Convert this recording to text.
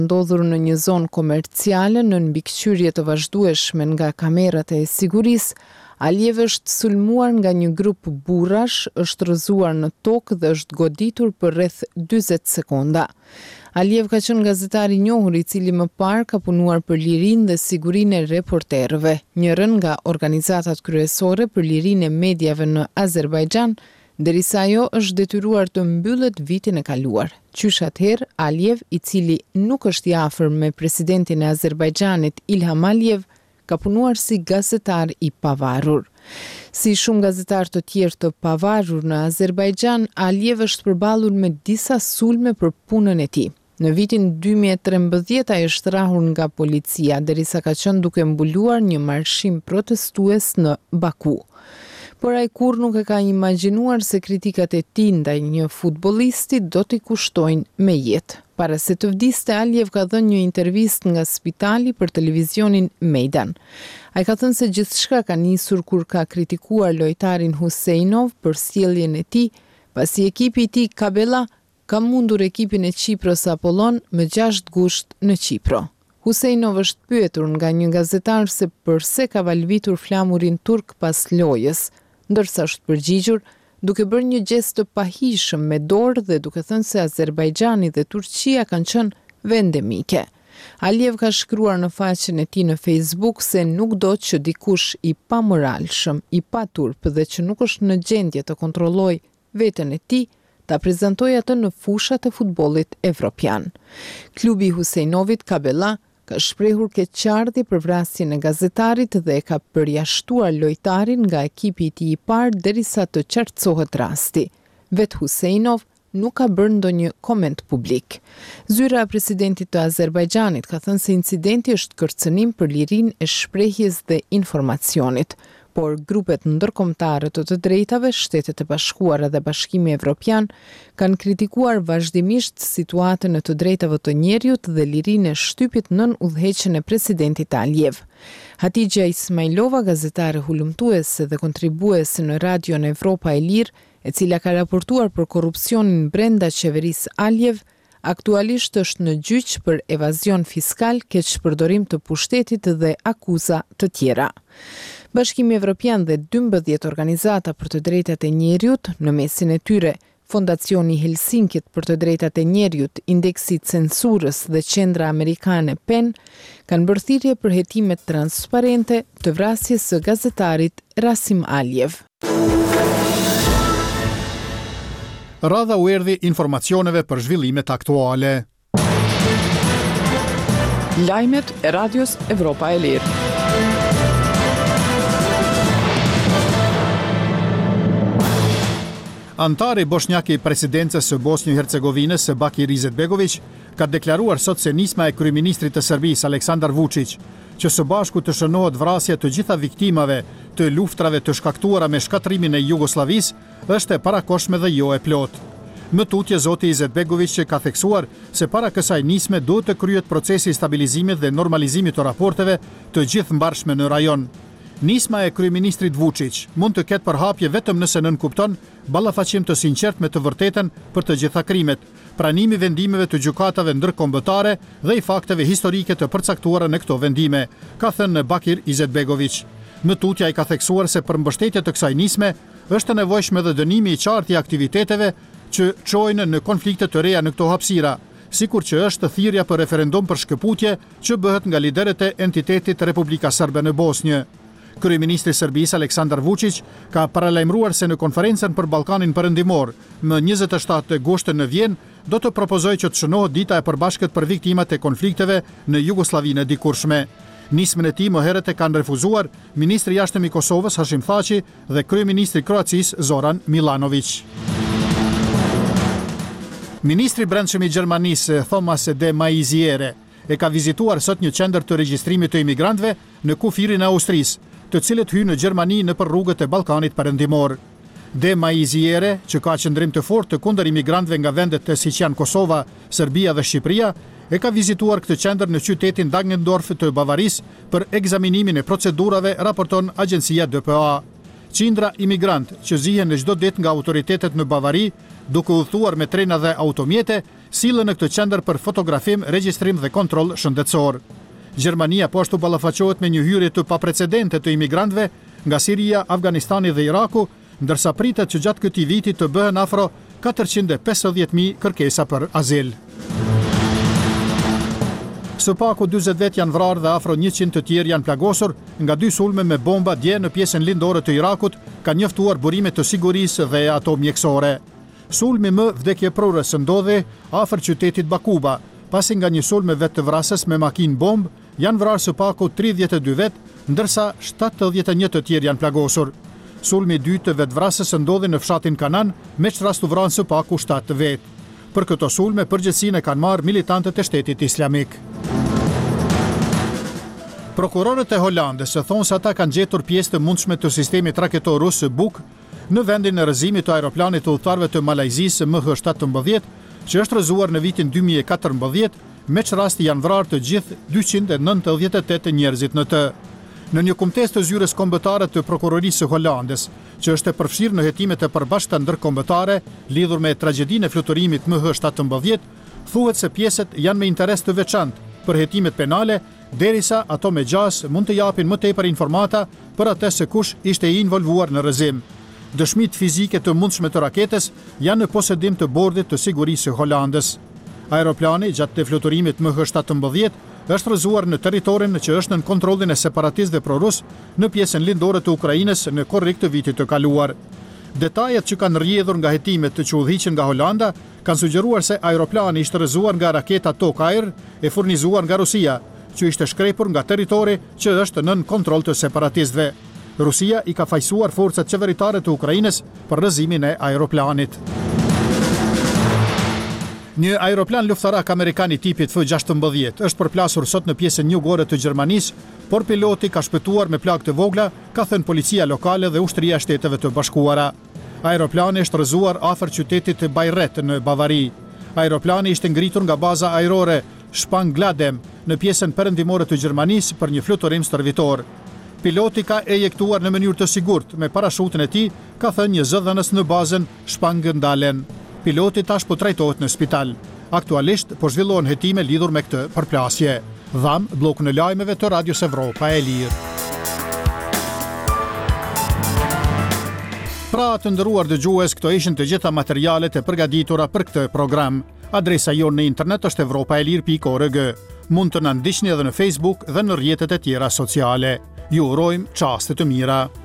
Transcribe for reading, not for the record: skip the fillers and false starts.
ndodhur në një zonë komerciale në mbikëqyrje të vazhdueshme nga kamerat e sigurisë. Alijev është sulmuar nga një grup burrash, është rrëzuar në tokë dhe është goditur për rreth 40 sekonda. Alijev ka qenë gazetar i njohur i cili më parë ka punuar për lirinë dhe sigurinë e reporterëve, njërën nga organizatat kryesore për lirinë e mediave në Azerbajxhan, derisa ajo është detyruar të mbyllet vitin e kaluar. Qysh atëherë, Alijev, i cili nuk është i afër me presidentin e Azerbajxhanit Ilham Alijev, ka punuar si gazetar i pavarur. Si shumë gazetar të tjerë të pavarur në Azerbajxhan, Alijev është përballur me disa sulme për punën e tij. Në vitin 2013 ai është rrahur nga policia derisa ka qenë duke mbuluar një marshim protestues në Baku. Por ai kur nuk e ka imagjinuar se kritikat e tij ndaj një futbollisti do t'i kushtojnë me jetë. Para se të vdiste, Alijev ka dhënë një intervistë nga spitali për televizionin Mejdan. Ai ka thënë se gjithçka ka nisur kur ka kritikuar lojtarin Husejnov për sjelljen e tij, pasi ekipi i tij Kabela ka mundur ekipin e Çipros Apollon me 6 gusht në Çipro. Husejnov është pyetur nga një gazetar se pse ka valvitur flamurin turk pas lojës, ndërsa është përgjigjur duke bërë një gest të pahishëm me dorë dhe duke thënë se Azerbajxhani dhe Turqia kanë qenë vende mike. Alijev ka shkruar në faqen e tij në Facebook se nuk do që dikush i pamoralshëm, i paturp dhe që nuk është në gjendje të kontrollojë veten e tij, ta prezantojë atë në fushat e futbollit evropian. Klubi i Husejnovit Kabela ka shprehur keqardhje për vrasjen e gazetarit dhe e ka përjashtuar lojtarin nga ekipi i tij i parë derisa të qartësohet rasti. Vet Husejnov nuk ka bërë ndonjë koment publik. Zyra e presidentit të Azerbajxhanit ka thënë se incidenti është kërcënim për lirinë e shprehjes dhe informacionit, por grupet ndërkombëtare të drejtave, Shtetet e Bashkuara dhe Bashkimi Evropian kanë kritikuar vazhdimisht situatën e të drejtave të njerëzit dhe lirinë e shtypit nën udhëheqjen e presidentit Alijev. Hatixha Ismailova, gazetare hulumtuese dhe kontribuese në Radion Evropa e Lirë, e cila ka raportuar për korrupsionin brenda qeverisë Alijev, aktualisht është në gjyq për evazion fiskal, keqpërdorim të pushtetit dhe akuza të tjera. Bashkimi Evropian dhe 12 organizata për të drejtat e njerëzit, në mesin e tyre Fondacioni Helsinkit për të drejtat e njerëzit, Indeksi i Censurës dhe Qendra Amerikane PEN, kanë bërë thirrje për hetimet transparente të vrasjes së gazetarit Rasim Alijev. Radha u erdhi informacioneve për zhvillimet aktuale. Lajmet e Radios Evropa e Lirë. Antari bosnjak i presidencës së Bosnjë-Hercegovinës Bakir Izetbegović ka deklaruar sot se nisma e kryeministrit të Serbisë Aleksandar Vučić, që së bashku të shënohet vrasja të gjitha viktimave të luftrave të shkaktuara me shkatrimin e Jugosllavisë, është e parakoshme dhe jo e plot. Më tutje zoti Izetbegović që ka theksuar se para kësaj nisme duhet të kryhet procesi i stabilizimit dhe normalizimit të raporteve të gjithëmbarshme në rajon. Nisma e kryeministrit Vučić mund të ketë përhapje vetëm nëse nënkupton ballafaqim të sinqert me të vërtetën për të gjitha krimet, pranimi vendimeve të gjykatave ndërkombëtare dhe i fakteve historike të përcaktuara në këto vendime, ka thënë Bakir Izetbegović. Më tutje ai ka theksuar se për mbështetje të kësaj nisme është e nevojshme dhe dënimi i qartë i aktiviteteve që çojnë në konflikte të reja në këto hapësira, sikur që është thirrja për referendum për shkëputje që bëhet nga liderët e entitetit Republika Serbe në Bosnjë. Kryeministri i Serbisë Aleksandar Vučić ka paralajmëruar se në konferencën për Ballkanin Perëndimor më 27 gusht në Vjenë do të propozojë që të shënohet dita e përbashkët për viktimat e konflikteve në Jugosllavinë e dikurshme. Nismën e tij më herët e kanë refuzuar ministri i jashtëm i Kosovës Hashim Thaçi dhe kryeministri i Kroacisë Zoran Milanović. Ministri i Brendshëm i Gjermanisë Thomas de Maizière e ka vizituar sot një qendër të regjistrimit të imigrantëve në kufirin e Austrisë, të cilët hynë në Gjermani nëpër rrugët e Ballkanit Perëndimor. De Maizière, që ka qëndrim të fortë kundër imigrantëve nga vendet siç janë Kosova, Serbia dhe Shqipëria, e ka vizituar këtë qendër në qytetin Dagendorf të Bavarisë për ekzaminimin e procedurave, raporton agjencia DPA. Qindra imigrant që zihen në çdo ditë nga autoritetet në Bavari, duke udhëtuar me trena dhe automjete, sillen në këtë qendër për fotografim, regjistrim dhe kontroll shëndetësor. Gjermania po ashtu ballafaqohet me një hyrje të paprecedente të imigrantëve nga Siria, Afganistani dhe Iraku, ndërsa pritet që gjatë këtij viti të bëhen afro 450.000 kërkesa për azil. Së paku 40 vet janë vrarë dhe afro 100 të tjerë janë plagosur nga 2 sulme me bomba dje në pjesën lindore të Irakut, ka njoftuar burime të sigurisë dhe ato mjekësore. Sulmi më vdekjeprurës ndodhi afër qytetit Bakuba, pasi nga një sulm me vetë të vrasës me makinë bomb janë vrarë së paku 32 vet, ndërsa 71 të tjerë janë plagosur. Sulmi i dytë të vetvrasës ndodhi në fshatin Kanan, me çrast u vranë së paku 7 vet. Për këto sulme përgjegjësinë kanë marrë militantët e Shtetit Islamik. Prokurorët e Holandës thonë se ata kanë gjetur pjesë të mundshme të sistemit raketor rus Buk në vendin e rrëzimit të aeroplanit të udhëtarëve të Malajzisë MH17, që është rrëzuar në vitin 2014, me çrasti janë vrarë të gjithë 298 njerëzit në të. Në një kumtesë të zyres kombëtare të prokurorisë së Holandës, që është e përfshirë në hetimet e përbashkëta ndërkombëtare lidhur me tragjedinë e fluturimit MH17, thuhet se pjesët janë me interes të veçantë për hetimet penale, derisa ato me gjas mund të japin më tepër informata për atë se kush ishte i involvuar në rrëzim. Dëshmitë fizike të mundshme të raketës janë në posedim të bordit të sigurisë së Holandës. Aeroplani gjatë të fluturimit MH17 është rrëzuar në territorin që është në kontrollin e separatistëve prorus në pjesën lindore të Ukrainës në korrik të vitit të kaluar. Detajet që kanë rrjedhur nga hetimet që udhëhiqen nga Holanda kanë sugjeruar se aeroplani ishte rrëzuar nga raketa Tok-Air e furnizuar nga Rusia, që ishte shkrepur nga territori që është nën kontroll të separatistëve. Rusia i ka fajsuar forcat qeveritare të Ukrainës për rrëzimin e aeroplanit. Një aeroplan luftarak amerikan i tipit F-16 është përplasur sot në pjesën jugore të Gjermanisë, por piloti ka shpëtuar me plagë të vogla, ka thënë policia lokale dhe ushtria e Shteteve të Bashkuara. Aeroplani është rrëzuar afër qytetit Bayreuth në Bavari. Aeroplani ishte ngritur nga baza ajrore Spangladem në pjesën perëndimore të Gjermanisë për një fluturim stërvitor. Piloti ka ejektuar në mënyrë të sigurt me parashutin e tij, ka thënë një zëdhënës në bazën Spangndalen. Piloti tash po trajtohet në spital. Aktualisht po zhvillohen hetime lidhur me këtë përplasje. Dham blokun e lajmeve të Radios Evropa e Lirë. Pra të nderuar dëgjues, këto ishin të gjitha materialet e përgatitura për këtë program. Adresa jonë në internet është evropaelir.org. Mund të na ndiqni edhe në Facebook dhe në rrjetet e tjera sociale. Ju urojmë çaste të mira.